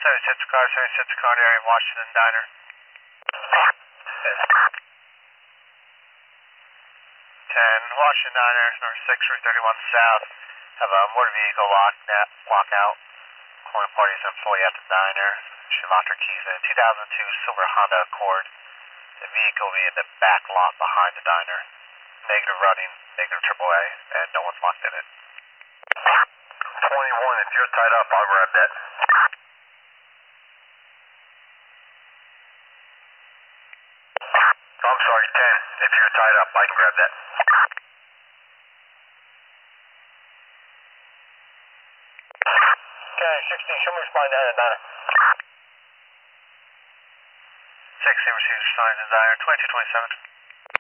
76 car area, Washington Diner. 10, Washington Diner, number 6, Route 31 South. Have a motor vehicle lockout. Calling parties employee at the diner. She locked her keys in a 2002 silver Honda Accord. The vehicle will be in the back lot behind the diner. Negative running, negative AAA, and no one's locked in it. 21, if you're tied up, I'll grab that. I'm sorry, 10, if you're tied up, I can grab that. Okay, 16, show me respond to the diner. 16, receives responding to the diner, 2227.